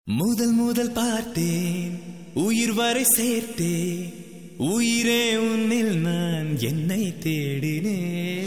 முதல் முதல் பார்த்தேன், உயிர் வரை சேர்த்தேன். உயிரே உன்னில் நான் என்னை தேடினேன்.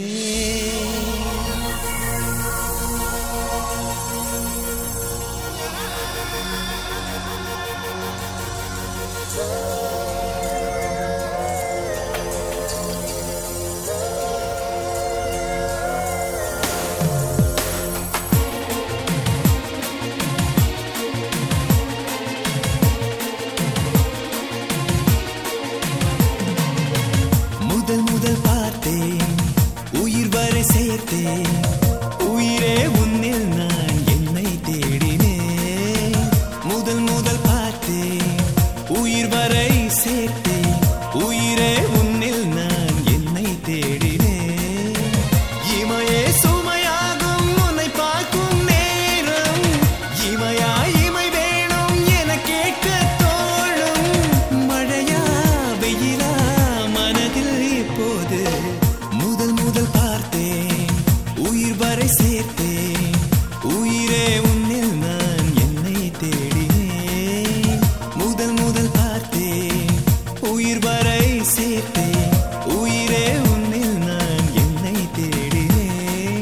முதல் முதல் பார்த்தேன், உயிர் வரை சேர்த்தேன். உயிரே உன்னில் நான் என்னை தேடினேன். முதல் முதல் பார்த்தேன், உயிர் வரை சேர்த்தேன். உயிரே உன்னில் நான் என்னை தேடினேன். இமையே சுமையாகும் உன்னை பார்க்கும் நேரம், இமையா இமை வேணும் என கேட்க தோழும். மழையா வெயிலா மனதில் இப்போது முதல் முதல் பார்த்தேன், உயிர் வரை சேர்த்தேன். உயிரே உன்னில் நான் என்னை தேடினேன். முதல் முதல் பார்த்தேன், உயிர் வரை சேர்த்தேன். உயிரே உன்னில் நான் என்னை தேடினேன்.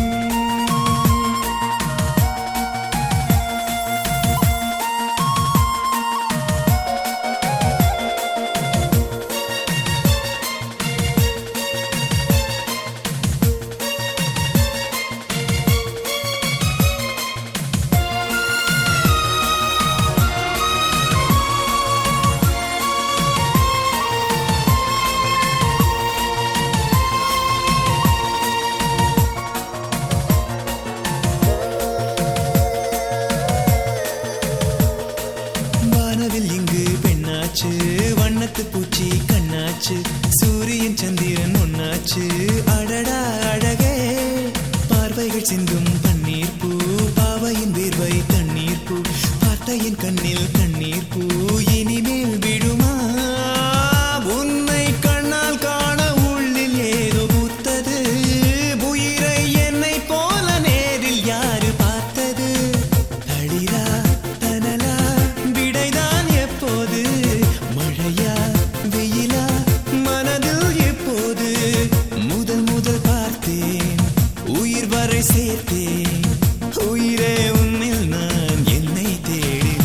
வானவில் இங்கு பெண்ணாச்சு, வண்ணத்து பூச்சி கண்ணாச்சு, சூரியன் சந்திரன் ஒன்னாச்சு. அடடா அழகே, பார்வைகள் சிந்தும் பன்னீர் பூ, பாவையின் வேர்வை தண்ணீர் பூ, பார்த்த என் கண்ணில் கண்ணீர் பூ. இனிமேல் விடுமா உன்னை கண்ணால் காண உள்ளில் ஏதோ பூத்தது. உயிரை என்னை போல நேரில் யாரு பார்த்தது? தளிரா தனலா விடைதான் எப்போது? மழையா வெயிலா மனதில் எப்போது? முதல் முதல் பார்த்தேன், உயிர் வரை சேர்த்தேன். உயிரே உன்னில் நான் என்னை தேடினேன்.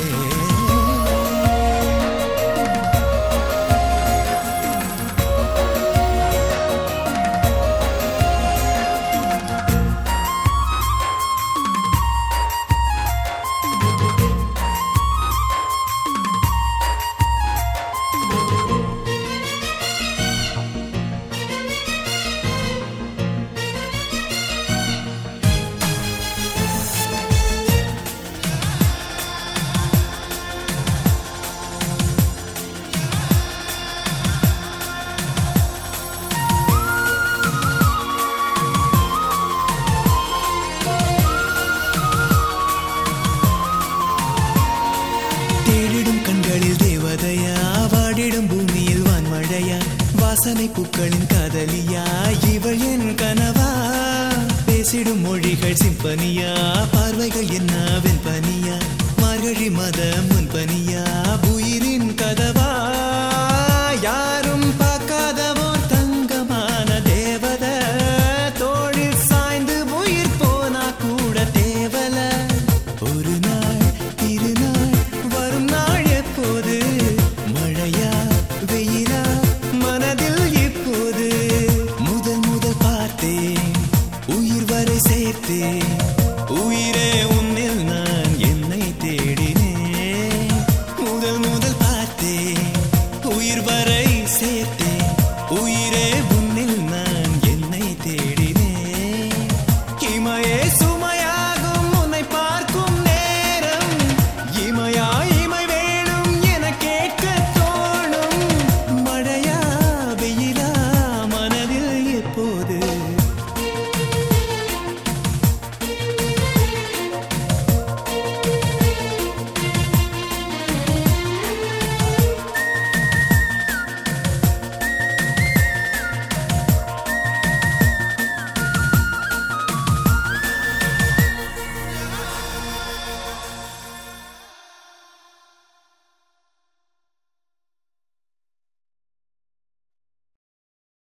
தேடிடும் கண்களில் தேவதையா, வாடிடும் பூமியில் வான்மழையா, வாசனை பூக்களின் காதலியா, இவள் என் கனவா? பேசிடும் மொழிகள் சிம்பனியா, பார்வைகள் என்ன வெண்பனியா, மார்கழி மத முன்பனியா,